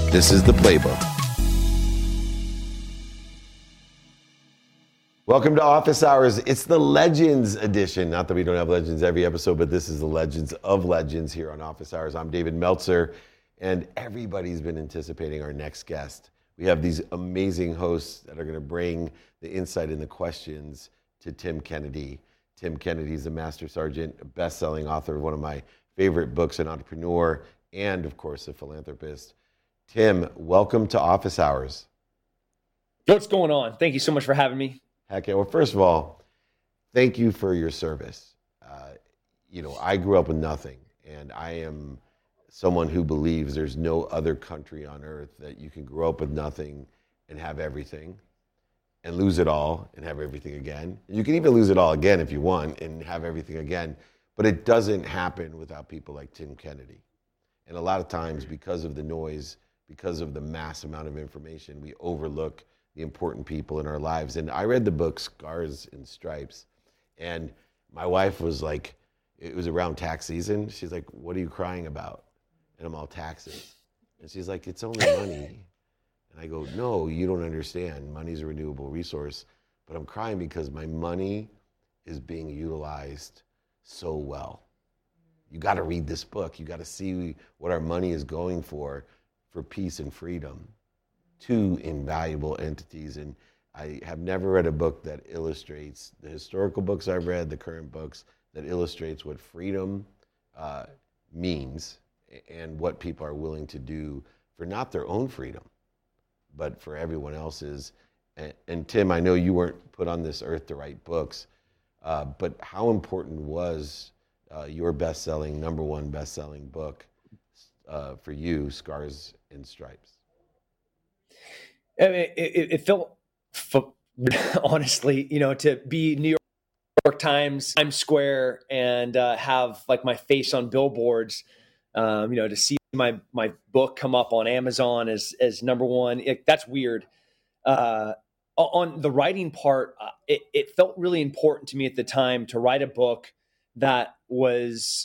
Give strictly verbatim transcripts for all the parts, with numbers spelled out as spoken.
This is The Playbook. Welcome to Office Hours. It's the Legends edition. Not that we don't have Legends every episode, but this is the Legends of Legends here on Office Hours. I'm David Meltzer, and everybody's been anticipating our next guest. We have these amazing hosts that are going to bring the insight and the questions to Tim Kennedy. Tim Kennedy is a Master Sergeant, a best-selling author of one of my favorite books, an entrepreneur, and, of course, a philanthropist. Tim, welcome to Office Hours. What's going on? Thank you so much for having me. Heck yeah. Well, first of all, thank you for your service. Uh, you know, I grew up with nothing, and I am someone who believes there's no other country on earth that you can grow up with nothing and have everything, and lose it all and have everything again. You can even lose it all again if you want and have everything again, but it doesn't happen without people like Tim Kennedy. And a lot of times, because of the noise, because of the mass amount of information, we overlook the important people in our lives. And I read the book Scars and Stripes, and my wife was like, it was around tax season. She's like, what are you crying about? And I'm all, taxes. And she's like, it's only money. And I go, no, you don't understand. Money's a renewable resource. But I'm crying because my money is being utilized so well. You got to read this book. You got to see what our money is going for, for peace and freedom. Two invaluable entities. And I have never read a book that illustrates, the historical books I've read, the current books, that illustrates what freedom uh, means and what people are willing to do for not their own freedom, but for everyone else's. And, and Tim, I know you weren't put on this earth to write books, uh, but how important was uh, your best-selling, number one best-selling book uh, for you, Scars and Stripes? I mean, it, it felt, honestly, you know, to be New York Times, Times Square, and uh, have like my face on billboards, um, you know, to see my my book come up on Amazon as as number one, it, that's weird. Uh, on the writing part, uh, it, it felt really important to me at the time to write a book that was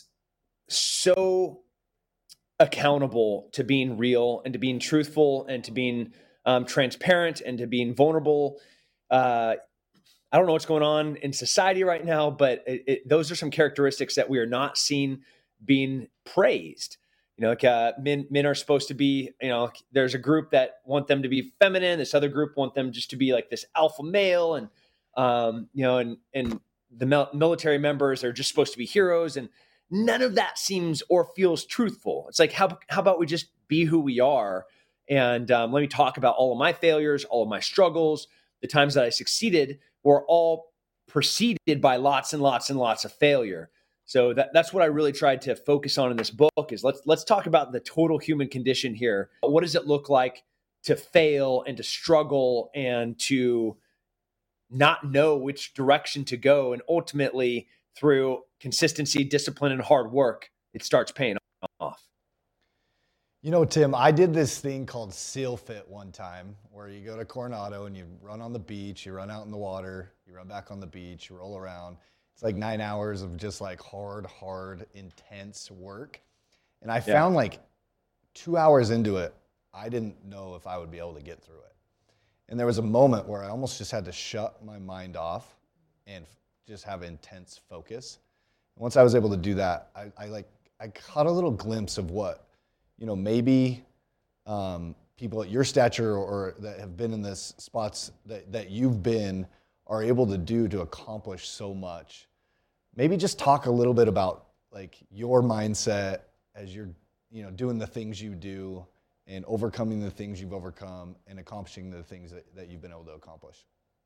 so accountable to being real and to being truthful and to being Um, transparent and to being vulnerable. Uh, I don't know what's going on in society right now, but it, it, those are some characteristics that we are not seeing being praised. You know, like uh, men men are supposed to be, you know, there's a group that want them to be feminine. This other group want them just to be like this alpha male. And, um, you know, and, and the mil- military members are just supposed to be heroes. And none of that seems or feels truthful. It's like, how, how about we just be who we are? And um, let me talk about all of my failures, all of my struggles. The times that I succeeded were all preceded by lots and lots and lots of failure. So that, that's what I really tried to focus on in this book is let's let's talk about the total human condition here. What does it look like to fail and to struggle and to not know which direction to go? And ultimately, through consistency, discipline, and hard work, it starts paying off. You know, Tim, I did this thing called Seal Fit one time where you go to Coronado and you run on the beach, you run out in the water, you run back on the beach, you roll around. It's like nine hours of just like hard, hard, intense work. And I found yeah. like two hours into it, I didn't know if I would be able to get through it. And there was a moment where I almost just had to shut my mind off and just have intense focus. And once I was able to do that, I, I like I caught a little glimpse of what you know, maybe um, people at your stature or that have been in this spots that, that you've been are able to do to accomplish so much. Maybe just talk a little bit about like your mindset as you're, you know, doing the things you do and overcoming the things you've overcome and accomplishing the things that, that you've been able to accomplish.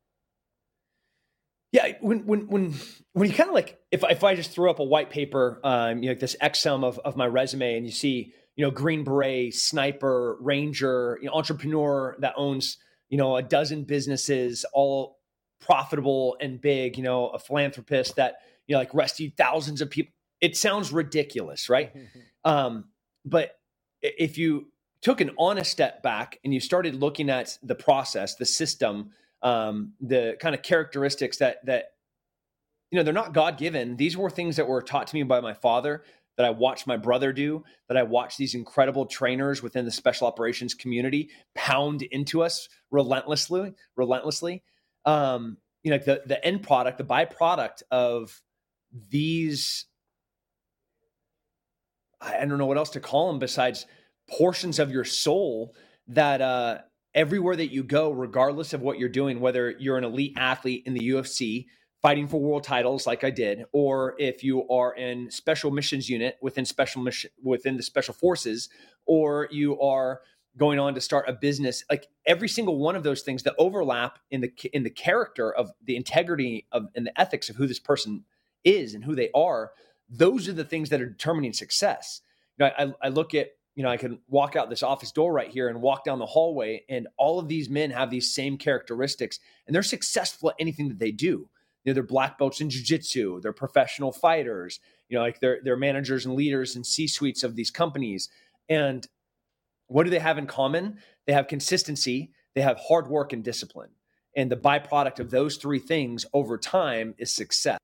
Yeah, when when when when you kind of like if if I just threw up a white paper, um, you know, like this X sum of of my resume, and you see, you know, Green Beret, sniper, ranger, you know, entrepreneur that owns, you know, a dozen businesses, all profitable and big, you know, a philanthropist that, you know, like rescued thousands of people. It sounds ridiculous, right? um, but if you took an honest step back and you started looking at the process, the system, um, the kind of characteristics that, that, you know, they're not God-given. These were things that were taught to me by my father that I watched my brother do, that I watched these incredible trainers within the special operations community pound into us relentlessly, relentlessly. Um, you know, like the, the end product, the byproduct of these, I don't know what else to call them besides portions of your soul that uh, everywhere that you go, regardless of what you're doing, whether you're an elite athlete in the U F C, fighting for world titles like I did, or if you are in special missions unit within special mission within the special forces, or you are going on to start a business, like every single one of those things, the overlap in the in the character of the integrity of and the ethics of who this person is and who they are, those are the things that are determining success. You know, I, I look at, you know, I can walk out this office door right here and walk down the hallway, and all of these men have these same characteristics, and they're successful at anything that they do. You know, they're black belts in jiu-jitsu, they're professional fighters, you know, like they're, they're managers and leaders and C-suites of these companies. And what do they have in common? They have consistency, they have hard work and discipline. And the byproduct of those three things over time is success.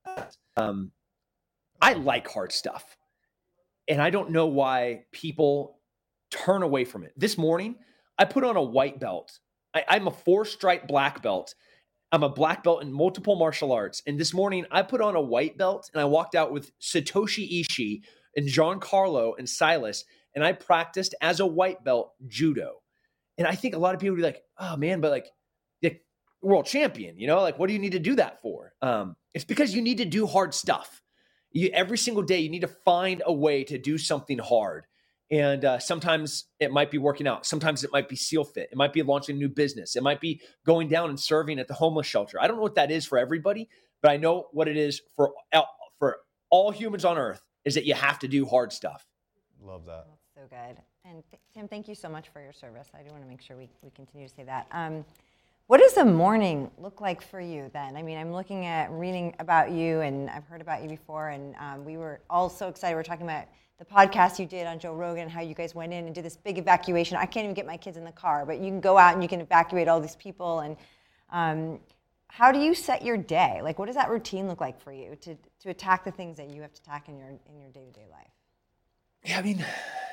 Um, I like hard stuff. And I don't know why people turn away from it. This morning, I put on a white belt. I, I'm a four-stripe black belt. I'm a black belt in multiple martial arts. And this morning I put on a white belt and I walked out with Satoshi Ishii and Giancarlo and Silas. And I practiced as a white belt judo. And I think a lot of people would be like, oh man, but like the world champion, you know, like, what do you need to do that for? Um, it's because you need to do hard stuff. You, every single day, you need to find a way to do something hard. And uh, sometimes it might be working out. Sometimes it might be SEAL Fit. It might be launching a new business. It might be going down and serving at the homeless shelter. I don't know what that is for everybody, but I know what it is for, for all humans on earth is that you have to do hard stuff. Love that. That's so good. And th- Tim, thank you so much for your service. I do want to make sure we, we continue to say that. Um, what does a morning look like for you then? I mean, I'm looking at reading about you, and I've heard about you before, and um, we were all so excited. We were talking about the podcast you did on Joe Rogan, how you guys went in and did this big evacuation. I can't even get my kids in the car, but you can go out and you can evacuate all these people. And um, how do you set your day? Like, what does that routine look like for you to to attack the things that you have to attack in your in your day-to-day life? Yeah, I mean,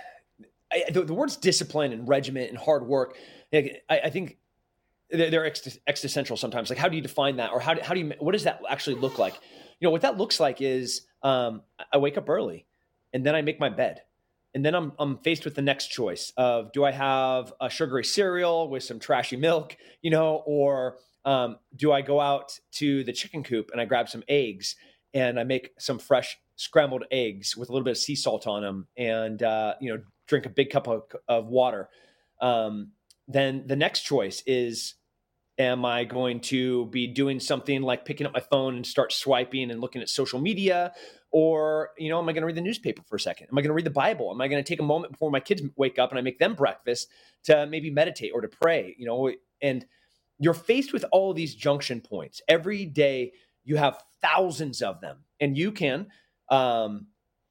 I, the, the words discipline and regiment and hard work, I, I think they're, they're ex- existential sometimes. Like, how do you define that? Or how do, how do you, what does that actually look like? You know, what that looks like is um, I wake up early. And then I make my bed. And then I'm I'm faced with the next choice of, do I have a sugary cereal with some trashy milk, you know, or um, do I go out to the chicken coop and I grab some eggs and I make some fresh scrambled eggs with a little bit of sea salt on them and, uh, you know, drink a big cup of, of water. Um, then the next choice is, am I going to be doing something like picking up my phone and start swiping and looking at social media? Or, you know, am I going to read the newspaper for a second? Am I going to read the Bible? Am I going to take a moment before my kids wake up and I make them breakfast to maybe meditate or to pray, you know? And you're faced with all of these junction points. Every day you have thousands of them, and you can um,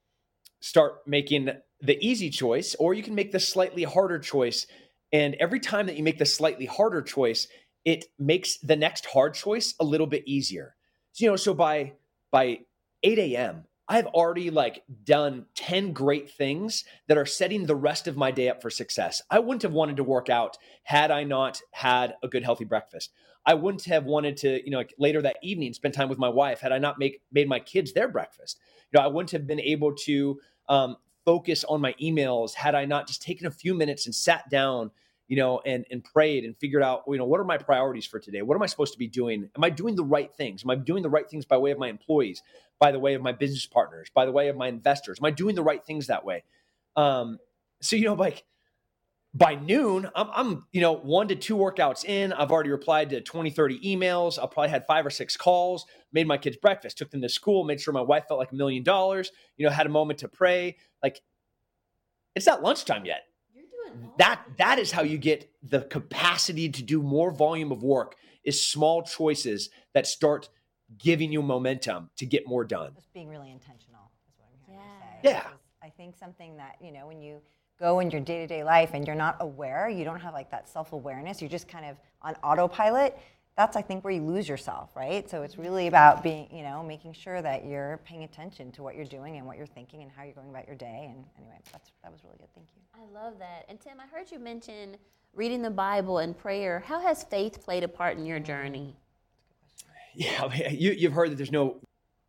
start making the easy choice, or you can make the slightly harder choice. And every time that you make the slightly harder choice, it makes the next hard choice a little bit easier. So, you know, so by, by eight a.m., I've already like done ten great things that are setting the rest of my day up for success. I wouldn't have wanted to work out had I not had a good, healthy breakfast. I wouldn't have wanted to, you know, like later that evening, spend time with my wife had I not make, made my kids their breakfast. You know, I wouldn't have been able to um, focus on my emails had I not just taken a few minutes and sat down, you know, and, and prayed and figured out, you know, what are my priorities for today? What am I supposed to be doing? Am I doing the right things? Am I doing the right things by way of my employees, by the way of my business partners, by the way of my investors? Am I doing the right things that way? Um, so, you know, like by noon, I'm, I'm, you know, one to two workouts in. I've already replied to twenty, thirty emails. I probably had five or six calls, made my kids breakfast, took them to school, made sure my wife felt like a million dollars, you know, had a moment to pray. Like, it's not lunchtime yet. That that is how you get the capacity to do more volume of work, is small choices that start giving you momentum to get more done. Just being really intentional is what I'm hearing yeah. you say. Yeah. I think something that, you know, when you go in your day-to-day life and you're not aware, you don't have like that self-awareness, you're just kind of on autopilot, that's, I think, where you lose yourself, right? So it's really about being, you know, making sure that you're paying attention to what you're doing and what you're thinking and how you're going about your day. And anyway, that's that was really good. Thank you. I love that. And Tim, I heard you mention reading the Bible and prayer. How has faith played a part in your journey? Yeah, you, you've heard that there's no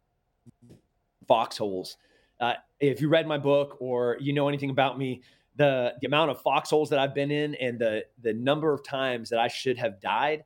foxholes. Uh, if you read my book or you know anything about me, the, the amount of foxholes that I've been in and the the number of times that I should have died,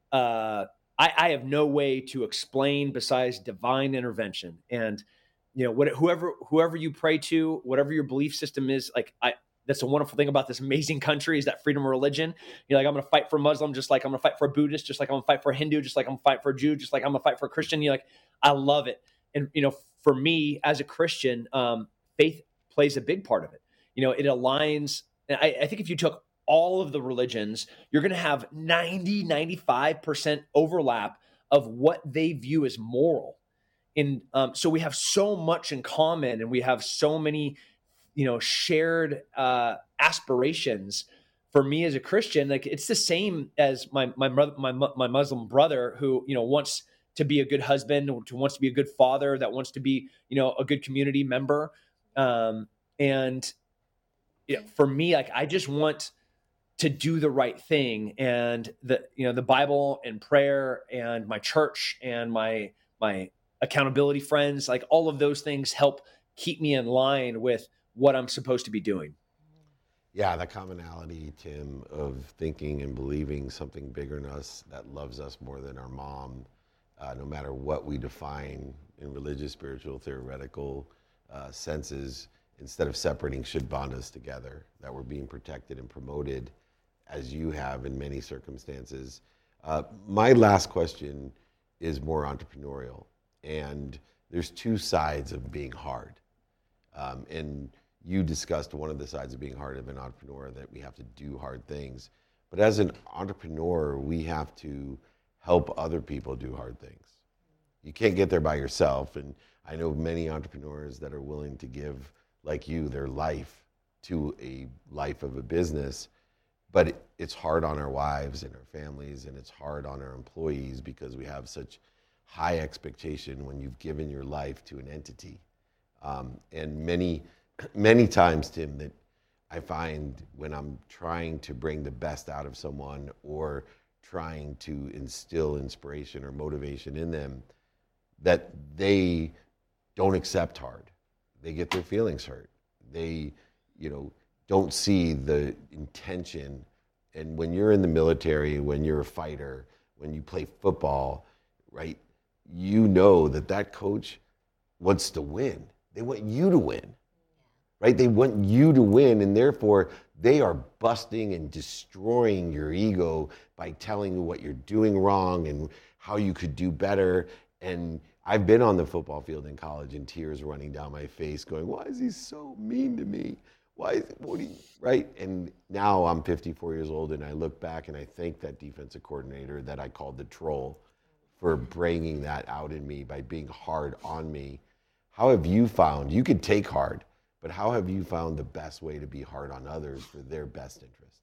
uh, I, I have no way to explain besides divine intervention. And you know, what, whoever whoever you pray to, whatever your belief system is, like I. That's a wonderful thing about this amazing country is that freedom of religion. You're like, I'm going to fight for a Muslim, just like I'm going to fight for a Buddhist, just like I'm going to fight for a Hindu, just like I'm going to fight for a Jew, just like I'm going to fight for a Christian. You're like, I love it. And, you know, for me as a Christian, um, faith plays a big part of it. You know, it aligns. And I, I think if you took all of the religions, you're going to have ninety, ninety-five percent overlap of what they view as moral. And um, so we have so much in common and we have so many you know, shared uh, aspirations. For me as a Christian, like it's the same as my my my my Muslim brother who you know wants to be a good husband, who wants to be a good father, that wants to be you know a good community member. Um, and you know, for me, like I just want to do the right thing, and the you know the Bible and prayer and my church and my my accountability friends, like all of those things help keep me in line with what I'm supposed to be doing. Yeah, the commonality, Tim, of thinking and believing something bigger than us that loves us more than our mom, uh, no matter what we define in religious, spiritual, theoretical uh, senses, instead of separating, should bond us together, that we're being protected and promoted as you have in many circumstances. Uh, my last question is more entrepreneurial, and there's two sides of being hard. Um, and you discussed one of the sides of being hard of an entrepreneur, that we have to do hard things. But as an entrepreneur, we have to help other people do hard things. You can't get there by yourself. And I know many entrepreneurs that are willing to give, like you, their life to a life of a business. But it, it's hard on our wives and our families, and it's hard on our employees because we have such high expectation when you've given your life to an entity. Um, and many, many times, Tim, that I find when I'm trying to bring the best out of someone or trying to instill inspiration or motivation in them, that they don't accept hard. They get their feelings hurt. They, you know, don't see the intention. And when you're in the military, when you're a fighter, when you play football, right, you know that that coach wants to win. They want you to win, right? They want you to win, and therefore they are busting and destroying your ego by telling you what you're doing wrong and how you could do better. And I've been on the football field in college and tears running down my face going, why is he so mean to me? Why is it, what do you, right? And now I'm fifty-four years old and I look back and I thank that defensive coordinator that I called the troll for bringing that out in me by being hard on me. How have you found, you could take hard, but how have you found the best way to be hard on others for their best interest?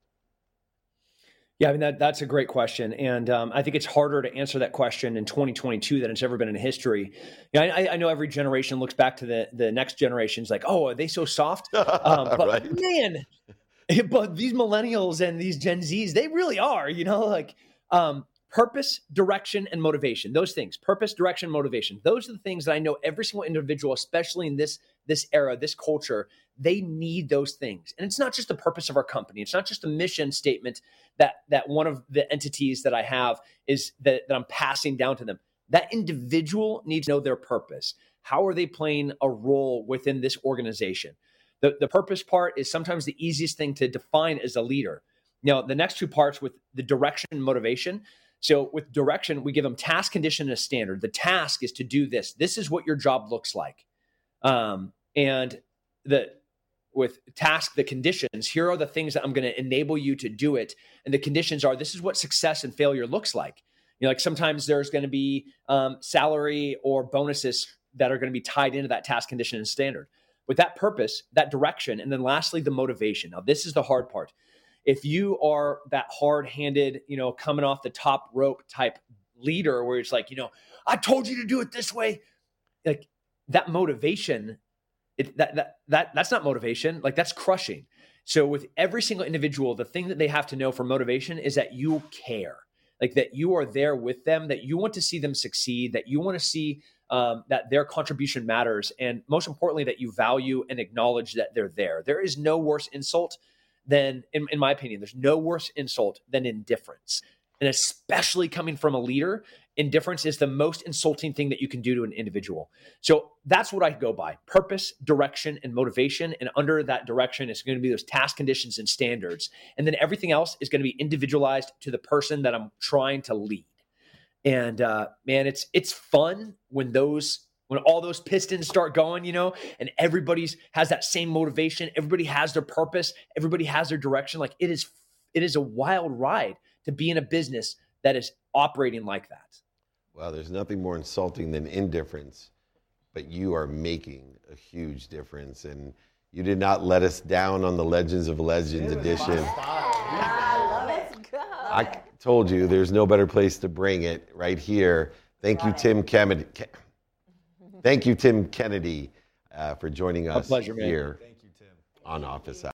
Yeah, I mean, that, that's a great question. And um, I think it's harder to answer that question in twenty twenty-two than it's ever been in history. You know, I, I know every generation looks back to the, the next generation's like, oh, are they so soft? Um, but right. man, but these millennials and these Gen Zs, they really are, you know, like um, purpose, direction, and motivation. Those things, purpose, direction, motivation. Those are the things that I know every single individual, especially in this, this era, this culture, they need those things. And it's not just the purpose of our company. It's not just a mission statement that, that one of the entities that I have is that, that I'm passing down to them. That individual needs to know their purpose. How are they playing a role within this organization? The, the purpose part is sometimes the easiest thing to define as a leader. Now, the next two parts with the direction and motivation. So with direction, we give them task, condition, and a standard. The task is to do this. This is what your job looks like. Um, and the with task, the conditions, here are the things that I'm going to enable you to do it. And the conditions are, this is what success and failure looks like. You know, like sometimes there's going to be um, salary or bonuses that are going to be tied into that task, condition, and standard. With that purpose, that direction, and then lastly, the motivation. Now, this is the hard part. if you are that hard-handed, you know, coming off the top rope type leader where it's like, you know, I told you to do it this way, like that motivation, it, that, that, that, that's not motivation. Like that's crushing. So with every single individual, the thing that they have to know for motivation is that you care, like that you are there with them, that you want to see them succeed, that you want to see um, that their contribution matters. And most importantly, that you value and acknowledge that they're there. There is no worse insult than, in, in my opinion, there's no worse insult than indifference. And especially coming from a leader, indifference is the most insulting thing that you can do to an individual. So that's what I go by: purpose, direction, and motivation. And under that direction, it's going to be those task conditions and standards. And then everything else is going to be individualized to the person that I'm trying to lead. And uh, man, it's it's fun when those when all those pistons start going, you know, and everybody's has that same motivation. Everybody has their purpose. Everybody has their direction. Like it is, it is a wild ride to be in a business that is operating like that. Well, there's nothing more insulting than indifference, but you are making a huge difference. And you did not let us down on the Legends of Legends edition. Let's go. I told you there's no better place to bring it right here. Thank you, Tim Kennedy. Thank you, Tim Kennedy, uh, for joining us pleasure, man. here on Office Hours.